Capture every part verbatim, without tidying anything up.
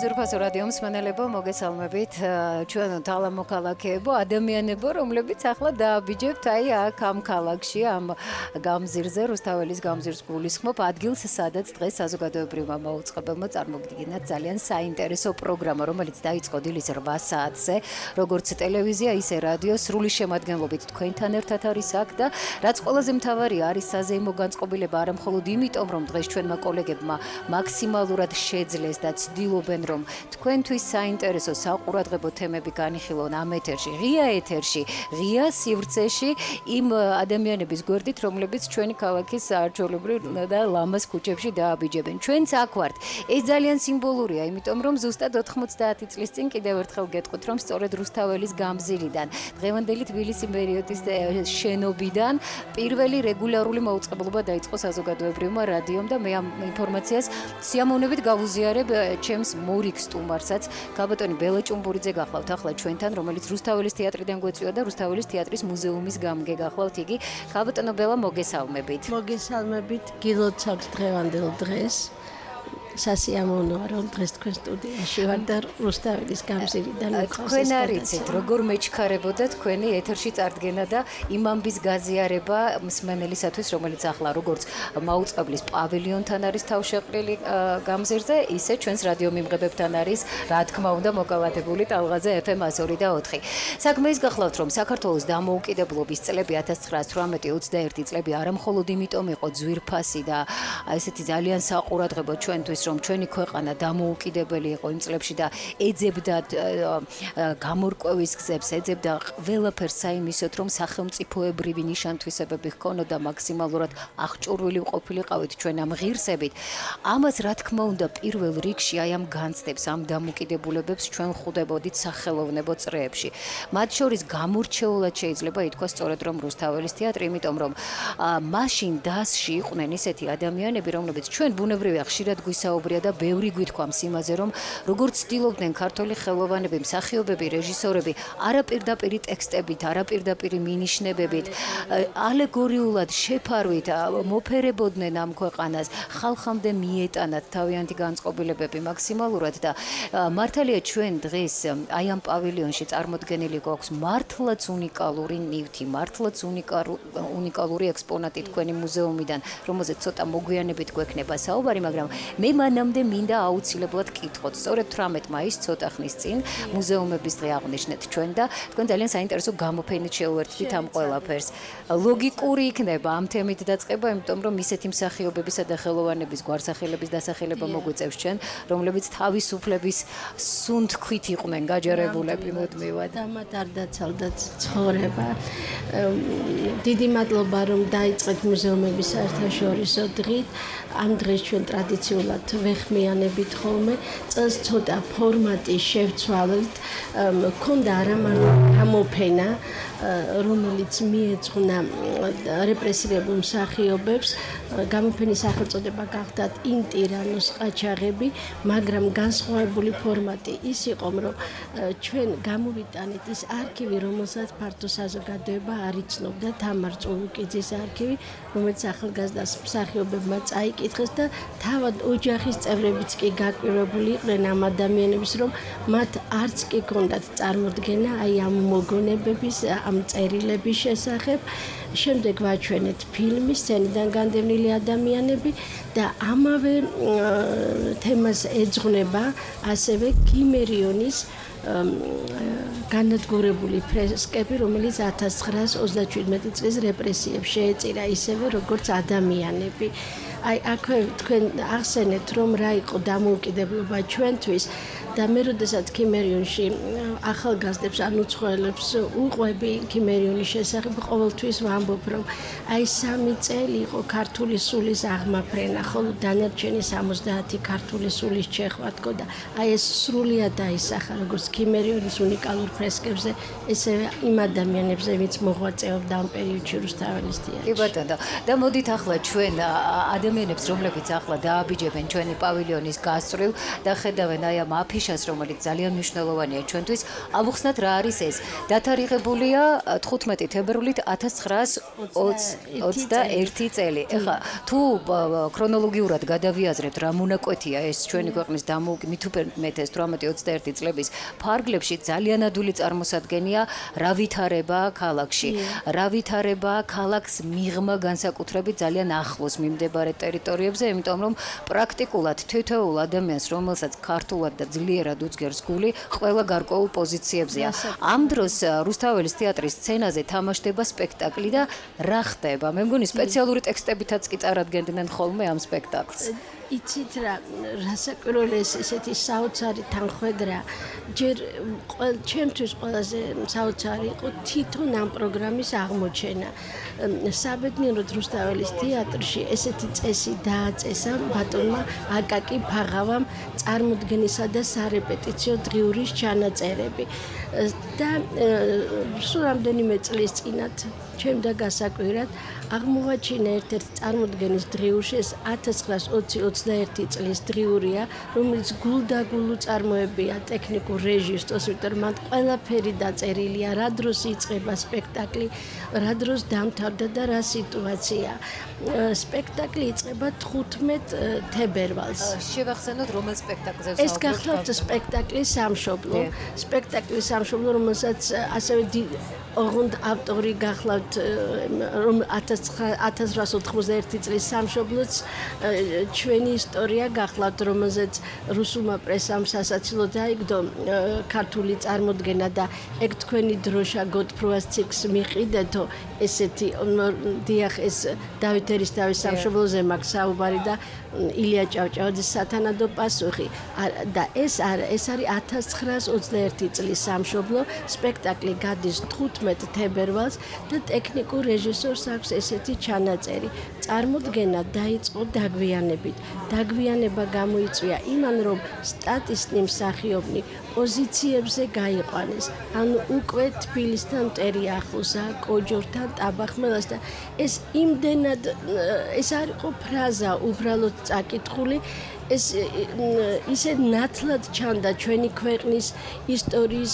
ძვირფასო რადიო მსმენელებო, მოგესალმებით. ჩვენ თალამოქალაქეებო, ადამიანებო, რომლებიც ახლა დააბიჯებთ აი აქ ამ ქალაქში, ამ გამზირზე, რუსთაველის გამზირს გულისხმობ ადგილს, სადაც დღეს საზოგადოებრივმა მაუწყებელმა წარმოგიდგინათ ძალიან საინტერესო პროგრამა, რომელიც დაიწყო დილის რვა საათზე, როგორც ტელევიზია, ისე რადიო, სრული შემადგენლობით თქვენთან ერთად არის აქ და რაც ყველაზე მთავარია, არის საზეიმო განწყობილება არა მხოლოდ იმიტომ, რომ დღეს ჩვენმა კოლეგებმა მაქსიმალურად შეძლეს და ცდილობენ, რომ თქვენთვის საინტერესო საყურადღებო თემები განიხილონ ამ ეთერში, ღია ეთერში, ღია სივრცეში იმ ადამიანების გვერდით, რომლებიც ჩვენი ქალაქის საარჩევნებრივ და ლამაზ ქუჩებში დააბიჯებენ. ჩვენც აქ ვართ. ეს ძალიან სიმბოლურია, იმიტომ რომ ზუსტად ოთხმოცდაათი წლის წინ კიდევ ერთხელ გეტყვით, რომ სწორედ რუსთაველის გამზირიდან, დღევანდელი თბილისი მერიოტის შენობიდან პირველი რეგულარული მაუწყებლობა დაიწყო საზოგადოებრივმა რადიომ და მე ამ ინფორმაციას სიამოვნებით გავუზიარებ ჩემს მორიგ სტუმარსაც, ქალბატონი ბელა ჭუმბურიძე გახლავთ ახლა ჩვენთან, რომელიც რუსთაველის თეატრიდან გვეწვია და რუსთაველის თეატრის მუზეუმის გამგე გახლავთ იგი. ქალბატონო ბელა, მოგესალმებით. მოგესალმებით, გილოცავთ დღევანდელ დღეს. სასიამოვნოა, რომ დღეს თქვენ სტუდიაში ვარ და რუსთაველის გამზირიდან ვიყავს. თქვენ არიცით, როგორ მეჩქარებოდა თქვენი ეთერში წარდგენა და იმ ამბის გაზიარება მსმენელისათვის, რომელიც ახლა როგორც მაუწყებლის პავილიონთან არის თავშეყრილი გამზირზე, ისე ჩვენს რადიო მიმღებებთან არის, რა თქმა უნდა, მოკავადებული ტალღაზე ეფ ემ ათას ორი და ოთხი. საქმე ის გახლავთ, რომ საქართველოს დამოუკიდებლობის წლები ათას ცხრაასათვრამეტი ოცდაერთი წლები არა მხოლოდ იმიტომ იყო ძვირფასი და ესეთი ძალიან საყურადღებო ჩვენთვის, რომ ჩვენი ქვეყანა დამოუკიდებელი იყო იმ წლებში და ეძებდა გამორკვევის გზებს, ეძებდა ყველაფერს საიმისოთ, რომ სახელმწიფოებრივი ნიშან-თვისებები ჰქონოდა მაქსიმალურად აღჭურვილი ყოფილიყავით ჩვენ ამ ღირსებით. ამას რა თქმა უნდა პირველ რიგში აი ამ განცდებს, ამ დამოუკიდებულებებს ჩვენ ხვდებოდით სახელოვნებო წრეებში. მათ შორის გამორჩეულად შეიძლება ითქვას სწორედ რომ რუსთაველის თეატრი, იმიტომ რომ მაშინ დასში იყვნენ ისეთი ადამიანები, რომლებიც ჩვენ ბუნებრივია ხშირად გვისაუბრებთ და ბევრი გვითქვამს იმაზე, რომ როგორც ცდილობდნენ ქართველი ხელოვანები, მსახიობები, რეჟისორები, არა პირდაპირი ტექსტებით, არა პირდაპირი მინიშნებებით, ალეგორიულად შეფარვით მოფერებოდნენ ამ ქვეყანას, ხალხამდე მიეტანათ თავიანთი განწყობილებები მაქსიმალურად და მართალია ჩვენ დღეს აი ამ პავილიონში წარმოდგენილი გვაქვს მართლაც უნიკალური ნივთი, მართლაც უნიკალური ექსპონატი თქვენი მუზეუმიდან, რომელზეც ცოტა მოგვიანებით გვექნება საუბარი, მაგრამ მე მანამდე მინდა აუცილებლად კითხოთ. სწორედ თვრამეტი მაისს ცოტა ხნის წინ მუზეუმების დღე აღნიშნეთ ჩვენ და თქვენ ძალიან საინტერესო გამოფენით შეუერთდით ამ ყველაფერს. ლოგიკური იქნება ამ თემით დაწყება, იმიტომ რომ ისეთი მსახიობებისა და ხელოვანების გვარსახელების დასახელება მოგვიწევს ჩვენ, რომლებიც თავისუფლების სუნთქვით იყვნენ გაჯერებულები მუდმივად. და მათ არ დაცალდათ ცხოვრება. დიდი მადლობა, რომ დაიწყეთ მუზეუმების საერთაშორისო დღით. ამ დღეს ჩვენ ტრადიციულად ვეხმიანებით ხოლმე, წელს ცოტა ფორმატი შევცვალეთ, მქონდა არა მარტო გამოფენა, რომელიც მიეძღვნა რეპრესირებულ მსახიობებს, გამოფენის სახელწოდება გახდათ ინტირანოს ყაჩაღები, მაგრამ განსხვავებული ფორმატი ის იყო, რომ ჩვენ გამოვიტანეთ ის არქივი, რომელსაც ფართო საზოგადოება არ იცნობდა, თამარ წულუკიძის არქივი, რომელიც ახალგაზრდა მსახიობებმა წაიკითხეს და თავად ოჯახის წევრებიც კი გაკვირვებული იყვნენ ამ ადამიანების, რომ მათ არც კი ჰქონდათ წარმოდგენა აი ამ მოგონებების, ამ წერილების შესახებ. შემდეგ ვაჩვენეთ ფილმი, სცენიდან განდევნილი ადამიანები და ამავე თემას ეძღვნება ასევე კიმერიონის განადგურებული ფრესკები, რომელიც ათას ცხრაასი ოცდაშვიდმეტი წლის რეპრესიებს შეეწირა ისევე როგორც ადამიანები. აი აქვე თქვენ ახსენეთ, რომ რა იყო დამოუკიდებლობა ჩვენთვის და მე როდესაც კიმერიონში ახალგაზრდებს ან უცხოელებს უყვები კიმერიონის შესახებ, ყოველთვის ვამბობ, რომ აი სამი წელი იყო ქართული სულის აღმაფრენა, ხოლო დანარჩენი სამოცდაათი ქართული სულის ჩეხვა თქონდა. აი ეს სრულიად დაისახა როგორც კიმერიონის უნიკალურ ფრესკებზე, ესევე იმ ადამიანებზე, ვინც მოღვაწეობდა ამ პერიოდში რუსთაველის თეატრში. კი ბატონო, და მოდით ახლა ჩვენ ადამიანებს, რომლებიც ახლა დააბიჯებენ ჩვენი პავილიონის გასწვრივ და ხედავენ აი ამ აფიშ აფიშას, რომელიც ძალიან მნიშვნელოვანია ჩვენთვის. ავუხსნათ რა არის ეს. დათარიღებულია თხუთმეტი თებერვლით ათას ცხრაას ოცდაერთი წელი. ეხლა თუ ქრონოლოგიურად გადავიაზრებთ რა მონაკვეთია ეს ჩვენი ქვეყნის დამოუკიდებლობის მით უმეტეს თვრამეტი ოცდაერთი წლების ფარგლებში ძალიან ადვილი წარმოსადგენია რა ვითარება ქალაქში. რა ვითარება ქალაქს მიღმა განსაკუთრებით ძალიან ახლოს მიმდებარე ტერიტორიებზე, იმიტომ რომ პრაქტიკულად თითოეულ ადამიანს, რომელსაც ქართულად და ძლიერად უძგერს გული, ყველა გარკვეულ პოზიციებზეა. ამ დროს რუსთაველის თეატრის სცენაზე თამაშდება სპექტაკლი და რა ხდება? მე მგონი სპეციალური ტექსტებითაც კი წარადგენდნენ ხოლმე ამ სპექტაკლს. იცით რა, რასაკვირველია ესეთი საოცარი თანხმედრა. ჯერ ჩემთვის ყველაზე საოცარი იყო თვითონ ამ პროგრამის აღმოჩენა. საბედნიეროდ რუსთაველის თეატრში ესეთი წესი დააწესა ბატონმა აკაკი ფაღავამ წარმოდგენისა და სარეპეტიციო დღიურის ჩანაწერები. და სულ რამდენიმე წლის წინათ ჩემდა გასაკვირად აღმოვაჩინა ერთ-ერთი წარმოდგენის დღიურში, ეს ათას ცხრაას ოცი ოცდაერთი წლის დღიურია, რომელიც გულდაგულო წარმოებია ტექნიკურ რეჟისორს, იმიტომ რომ მან ყველაფერი დაწერილია, რა დროს იწყება სპექტაკლი, რა დროს დამთავრდა და რა სიტუაცია. სპექტაკლი იწყება თხუთმეტ თებერვალს. შევახსენოთ რომელ სპექტაკლზე ვსაუბრობთ? ეს გახლავთ სპექტაკლი სამშობლო, სპექტაკლი სამშობლო, რომელსაც ასევე ოღონდ ავტორი გახლავთ რომ ათას ცხრაას ოთხმოცდაერთი წლის სამშობლოც ჩვენი ისტორია გახლავთ, რომელზეც რუსულმა პრესამ სასაცილო დაიგდო ქართული წარმოდგენა და ეგ თქვენი დროშა გოდფრუას ციკლს მიყიდეთო, ესეთი დიახ, ეს დავით ერისთავის სამშობლოზე მაქვს საუბარი და ილია ჭავჭავაძის სათანადო პასუხი და ეს არა, ეს არის ათას ცხრაას ოცდაერთი წლის სამშობლო. სპექტაკლი გადის თხუთმეტ თებერვალს და ტექნიკურ რეჟისორს აქვს ესეთი ჩანაწერი. წარმოდგენა დაიწყო დაგვიანებით. დაგვიანება გამოიწვია იმან, რომ სტატისტი მსახიობნი პოზიციებზე გაიყვანეს. ანუ უკვე თბილისთან მტერი ახლოსა, კოჯორთან, ტაბახმელასთან. ეს იმდენად ეს არ იყო ფრაზა უბრალოდ წაკითხული, ეს ისე ნათლად ჩანდა ჩვენი ქვეყნის ისტორიის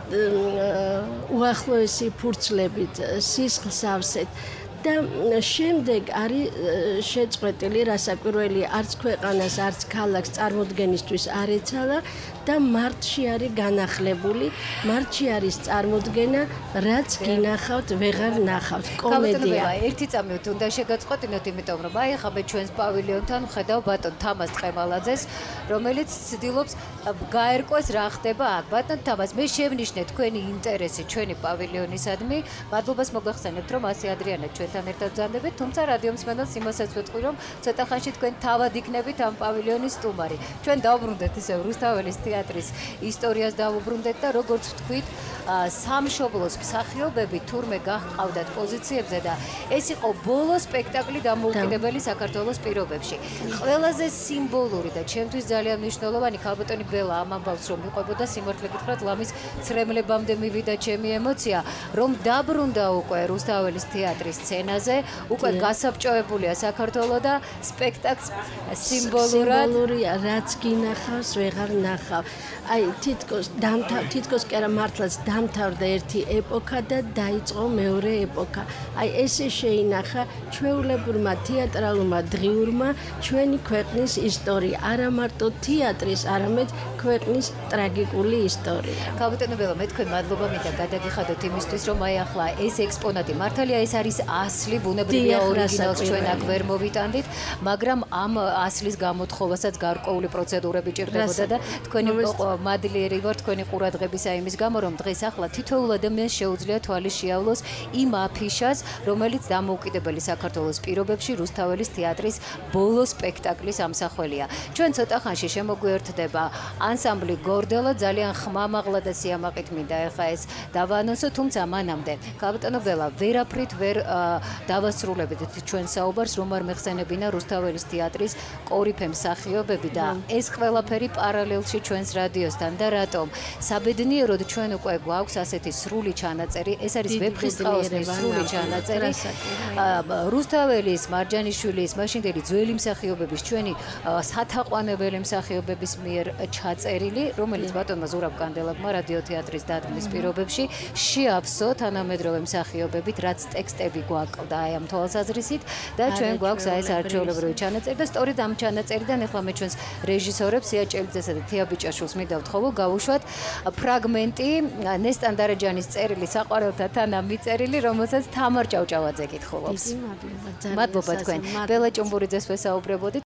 უახლოესი ფურცლებით, სისხლსავსეთ. და შემდეგ არის შეწყვეტილი, რასაკვირველია, არც ქვეყანას, არც ქალაქს წარმოდგენისთვის არ ეცალა და მარტში არის განახლებული. მარტში არის წარმოდგენა, რაც გინახავთ, ვეღარ ნახავთ. კომედია. ერთი წამით უნდა შეგაწყვეტინოთ, იმიტომ რომ აი ახლა მე ჩვენს პავილიონთან ვხედავ ბატონ თამაზ ტყემალაძეს, რომელიც ცდილობს გაერკვეს რა ხდება აქ. ბატონ თამაზ, მე შევნიშნე თქვენი ინტერესი ჩვენი პავილიონისადმი. მადლობას მოგახსენებთ, რომ ასე ადრიანად ჩვენთან ერთად ბრძანდებით, თუმცა რადიო მსმენელს იმასაც ვეთქვი, რომ ცოტა ხანში თქვენ თავად იქნებით ამ პავილიონის სტუმარი. ჩვენ დავბრუნდეთ ისევ რუსთაველის თეატრის ისტორიას დავუბრუნდეთ და როგორც ვთქვით, სამშობლოს მსახიობები თურმე გაჰყავდათ პოზიციებზე და ეს იყო ბოლო სპექტაკლი დამოუკიდებელი საქართველოს პირობებში. ყველაზე სიმბოლური და ჩემთვის ძალიან მნიშვნელოვანი ქალბატონი ბელა ამ ამბავს რომ მიყვებოდა, სიმართლე გითხრათ, ლამის ცრემლებამდე მივიდა ჩემი ემოცია, რომ დაბრუნდა უკვე რუსთაველის თეატრის სცენაზე, უკვე გასაბჭოებულია საქართველო და სპექტაკლს სიმბოლურად სიმბოლურია, რაც გინახავს, ვეღარ ნახავ. აი თითქოს დამთავრ თითქოს კი არა მართლაც დამთავრდა ერთი ეპოქა და დაიწყო მეორე ეპოქა. აი ესე შეინახა ჩვეულებურმა თეატრალურმა დღიურმა ჩვენი ქვეყნის ისტორია, არა მარტო თეატრის, არამედ ქვეყნის ტრაგიკული ისტორია. ქალბატონო ბელა, მე თქვენ მადლობა მინდა გადაგიხადოთ იმისთვის, რომ აი ახლა ეს ექსპონატი, მართალია ეს არის ასლი, ბუნებრივია ორიგინალს ჩვენ აქ ვერ მოვიტანდით, მაგრამ ამ ასლის გამოთხოვასაც გარკვეული პროცედურები ჭირდებოდა და თქვენი მადლიერი ვარ თქვენი ყურადღებისა იმის გამო, რომ დღეს ახლა თითოეულ ადამიანს შეუძლია თვალი შეავლოს იმ აფიშას, რომელიც დამოუკიდებელი საქართველოს პირობებში რუსთაველის თეატრის ბოლო სპექტაკლის ამსახველია. ჩვენ ცოტა ხანში შემოგვიერთდება ანსამბლი გორდელა, ძალიან ხმამაღლა და სიამაყით მინდა ეხა ეს დავაანონსო, თუმცა მანამდე ქალბატონო ბელა, ვერაფრით ვერ დავასრულებთ ჩვენ საუბარს, რომ არ მეხსენებინა რუსთაველის თეატრის კორიფე მსახიობები და ეს ყველაფერი პარალელში ჩვენს რადიოსთან და რატომ? საბედნიეროდ ჩვენ უკვე გვაქვს ასეთი სრული ჩანაწერი, ეს არის ვეფხისტყაოსნის სრული ჩანაწერი. რუსთაველის, მარჯანიშვილის, მაშინდელი ძველი მსახიობების, ჩვენი სათაყვანებელი მსახიობების მიერ ჩაწერილი წერილი, რომელიც ბატონმა ზურაბ კანდელაკმა რადიო თეატრის დადგმის პირობებში შეავსო თანამედროვე მსახიობებით, რაც ტექსტები გვაკლდა აი ამ თვალსაზრისით და ჩვენ გვაქვს აი ეს არჩეულებრივი ჩანაწერი და სწორედ ამ ჩანაწერიდან ახლა მე ჩვენს რეჟისორებს სია ჭელიძესა და თია ბიჭაშვილს მინდა ვთხოვო გავუშვათ ფრაგმენტი ნესტან დარეჯანის წერილი საყვარელთა თანა მიწერილი, რომელსაც თამარ ჭავჭავაძე კითხულობს. მადლობა თქვენ. ბელა ჭუმბურიძეს ვესაუბრებოდით.